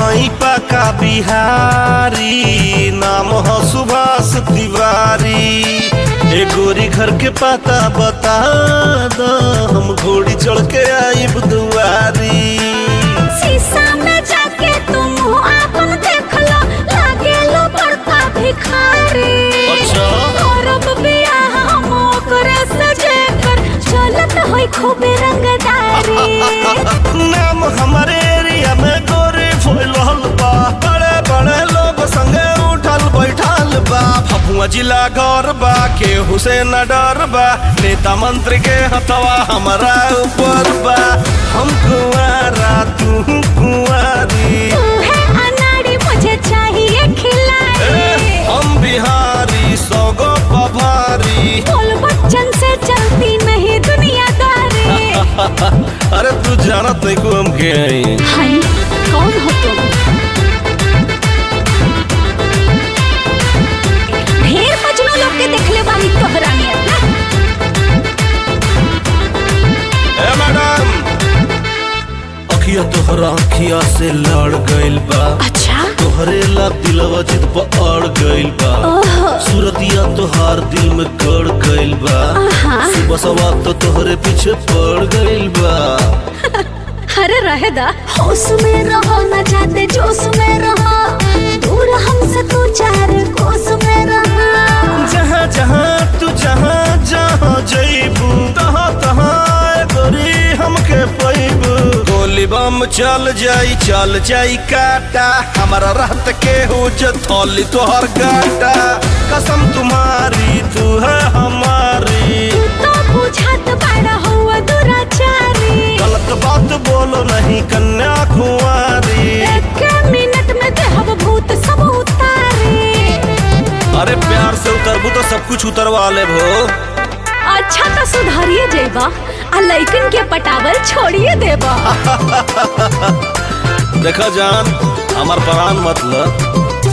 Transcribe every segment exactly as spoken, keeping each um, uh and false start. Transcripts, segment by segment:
हई पका बिहारी, नाम हो सुभाष तिवारी। ए गोरी घर के पता बता दो, हम घोड़ी चढ़ के आइब दुआरी। शीशा में जाके तुम आपन देख लो, लागे लो बड़का भिखारी। अच्छा और अब बियाह हम ओकरे से जेकर चलत होई खूबे रंगदारी। नाम हमारे एरिया में गोरी फैलल बा, बड़े बड़े लोग संगे उठल बैठल बा। फफुआ जिला गौर बा, केहू से न डर बा। नेता मंत्री के हथवा हमारा ऊपर बा। हम कुंवारा तू कुंवारी, तू है अनाड़ी मुझे चाहिए खिलाड़ी। हम बिहारी सौगो पभारी। बोल बच्चन से चलती नहीं दुनियादारी। अरे तू जानत नहीं को हम के हैं। हाय कौन हो तुम? ढेर मजनू लोग के देखले बानी तोहरा नियत ना। ए मैडम, अखिया तोहरा अखिया से लड़ गइल बा। अच्छा तोहरे ला दिलवा जिद पर अड़ गइल बा। ओहो सूरतिया तोहार दिल में गड़ गइल बा। आहा। सुबह सवा तो तोहरे पीछे पड़ गइल बा। अरे रहे दा, होश में रहो न जाते जोश में रहो, दूर हमसे तू चार कोस में रहो। जहाँ जहाँ तू जहाँ जहाँ जइबू, तहाँ तहाँ गोरी हमके पैबू। गोली बम चल जाई चल जाई काटा, हमारा रहत के हो थोली तोहर गाटा। कसम तुम्हारी तू है हमारी। तू तो बुझात बड़ा हुआ दुराचारी। गलत बात बोलो नहीं कन्या कुंवारी। एक मिनट में देहब भूत सब उतारे। अरे प्यार से उतरबू तो सब कुछ उतरवा ले भो। अच्छा तो सुधारिए जेबा, आ लइकन के पटावल छोड़िए देबा। देखा जान, हमार प्राण मतलब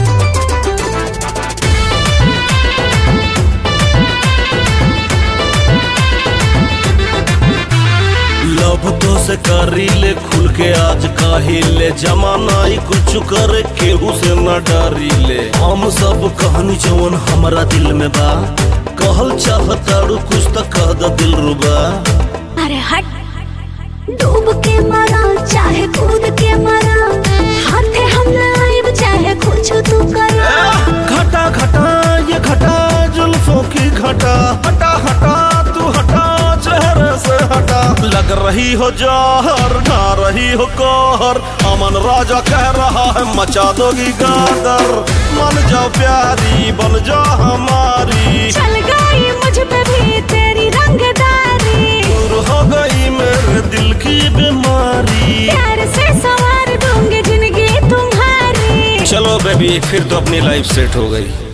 लव तो से करी ले खुल के आज काहे ले। जमाना ही कुछ करे केहू से न डरी ले। हम सब कहानी जवन हमारा दिल में बा, कहल चाहताड़ू कुछ तो कह द दिल रुबा। अरे हट, डूब के मरा चाहे कूद के मरा, हाथे हम लाइब चाहे कुछ तू करा। घटा घटा ये घटा जुल्फों की घटा, हटा हटा तू हटा चेहरे से हटा। लग रही हो जहर ढा रही हो कहर, अमन राजा कह रहा है मचा दोगी गादर। मन जाओ प्यारी बन जा हमारी, चल गई मुझ पे भी तेरी रंगदारी। दूर हो गई मेरे दिल की बीमारी। प्यार से संवार दूंगी जिंदगी तुम्हारी। चलो बेबी फिर तो अपनी लाइफ सेट हो गई।